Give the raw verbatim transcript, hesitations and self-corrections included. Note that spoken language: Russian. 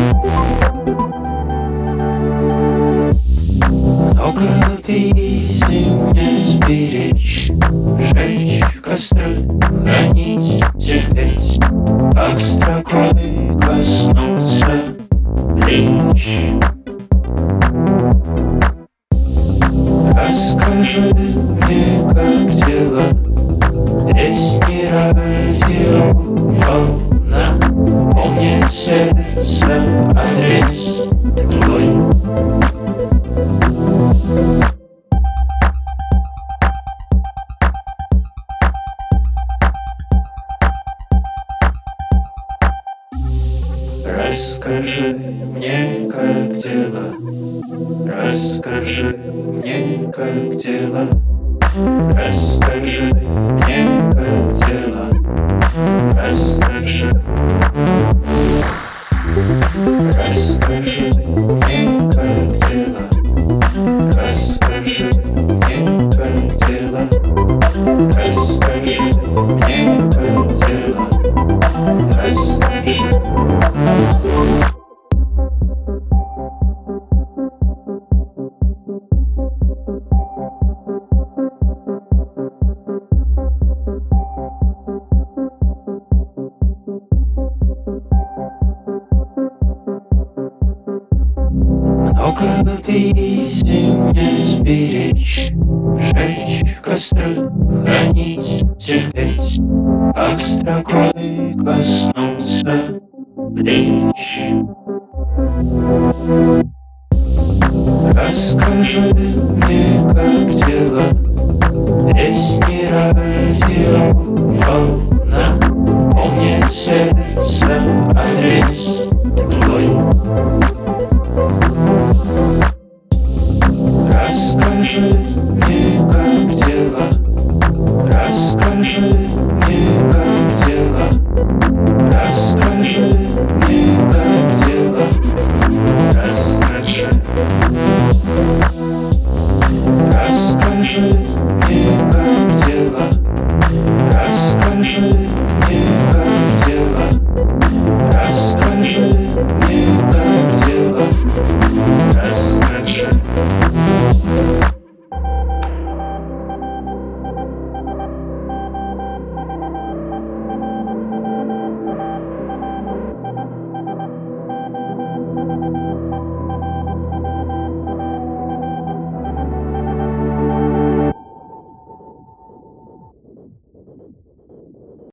Много писем не сберечь, жечь в костры, хранить, терпеть, как строкой коснуться плеч. Расскажи мне, как дела, песни радио волна, помнит сердце адрес твой. Расскажи мне, как дела, расскажи мне, как дела, расскажи мне, как дела, расскажи. Расскажи мне, как дела, расскажи мне, как дела, расскажи мне, как дела, расскажи. Много писем не сберечь, жечь в костры, хранить, терпеть, как строкой коснуться плеч. Расскажи мне, как дела, песни радио волна, помнит сердце адрес твой. Расскажи мне, как дела, расскажи мне, как дела, расскажи мне, как дела, расскажи. Расскажи мне, как дела, расскажи мне, как дела, расскажи мне, как дела, расскажи. Thank you.